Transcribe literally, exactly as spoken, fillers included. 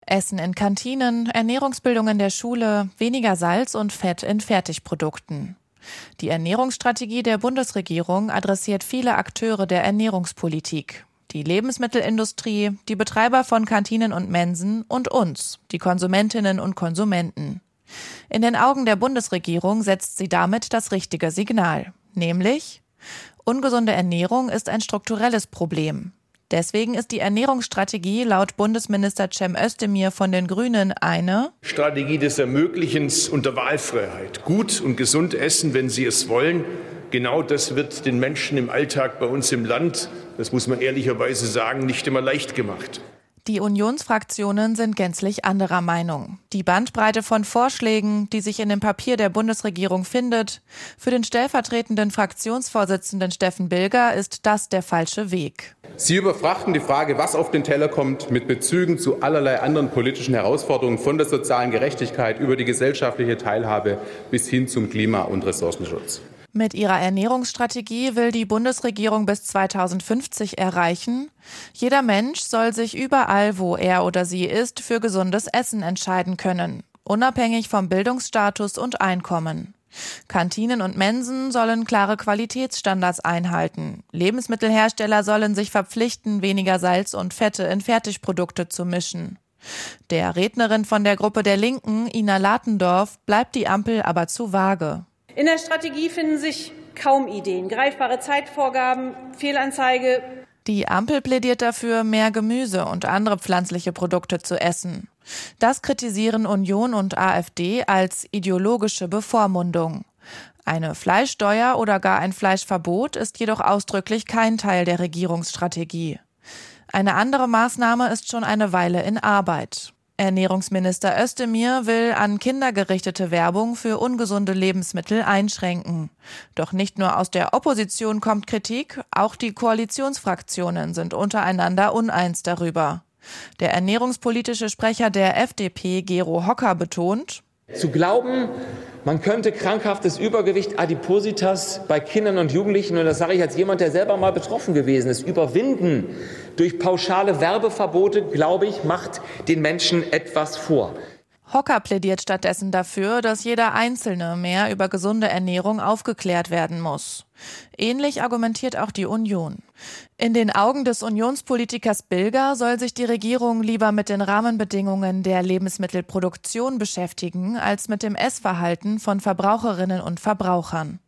Essen in Kantinen, Ernährungsbildung in der Schule, weniger Salz und Fett in Fertigprodukten. Die Ernährungsstrategie der Bundesregierung adressiert viele Akteure der Ernährungspolitik. Die Lebensmittelindustrie, die Betreiber von Kantinen und Mensen und uns, die Konsumentinnen und Konsumenten. In den Augen der Bundesregierung setzt sie damit das richtige Signal, nämlich: ungesunde Ernährung ist ein strukturelles Problem. Deswegen ist die Ernährungsstrategie laut Bundesminister Cem Özdemir von den Grünen eine Strategie des Ermöglichens und der Wahlfreiheit. Gut und gesund essen, wenn Sie es wollen. Genau das wird den Menschen im Alltag bei uns im Land, das muss man ehrlicherweise sagen, nicht immer leicht gemacht. Die Unionsfraktionen sind gänzlich anderer Meinung. Die Bandbreite von Vorschlägen, die sich in dem Papier der Bundesregierung findet, für den stellvertretenden Fraktionsvorsitzenden Steffen Bilger ist das der falsche Weg. Sie überfrachten die Frage, was auf den Teller kommt, mit Bezügen zu allerlei anderen politischen Herausforderungen, von der sozialen Gerechtigkeit über die gesellschaftliche Teilhabe bis hin zum Klima- und Ressourcenschutz. Mit ihrer Ernährungsstrategie will die Bundesregierung bis zweitausendfünfzig erreichen: jeder Mensch soll sich überall, wo er oder sie ist, für gesundes Essen entscheiden können, unabhängig vom Bildungsstatus und Einkommen. Kantinen und Mensen sollen klare Qualitätsstandards einhalten. Lebensmittelhersteller sollen sich verpflichten, weniger Salz und Fette in Fertigprodukte zu mischen. Der Rednerin von der Gruppe der Linken, Ina Latendorf, bleibt die Ampel aber zu vage. In der Strategie finden sich kaum Ideen, greifbare Zeitvorgaben, Fehlanzeige. Die Ampel plädiert dafür, mehr Gemüse und andere pflanzliche Produkte zu essen. Das kritisieren Union und AfD als ideologische Bevormundung. Eine Fleischsteuer oder gar ein Fleischverbot ist jedoch ausdrücklich kein Teil der Regierungsstrategie. Eine andere Maßnahme ist schon eine Weile in Arbeit. Ernährungsminister Özdemir will an Kinder gerichtete Werbung für ungesunde Lebensmittel einschränken. Doch nicht nur aus der Opposition kommt Kritik, auch die Koalitionsfraktionen sind untereinander uneins darüber. Der ernährungspolitische Sprecher der F D P, Gero Hocker, betont: Zu glauben, man könnte krankhaftes Übergewicht, Adipositas bei Kindern und Jugendlichen, und das sage ich als jemand, der selber mal betroffen gewesen ist, überwinden durch pauschale Werbeverbote, glaube ich, macht den Menschen etwas vor. Hocker plädiert stattdessen dafür, dass jeder Einzelne mehr über gesunde Ernährung aufgeklärt werden muss. Ähnlich argumentiert auch die Union. In den Augen des Unionspolitikers Bilger soll sich die Regierung lieber mit den Rahmenbedingungen der Lebensmittelproduktion beschäftigen, als mit dem Essverhalten von Verbraucherinnen und Verbrauchern.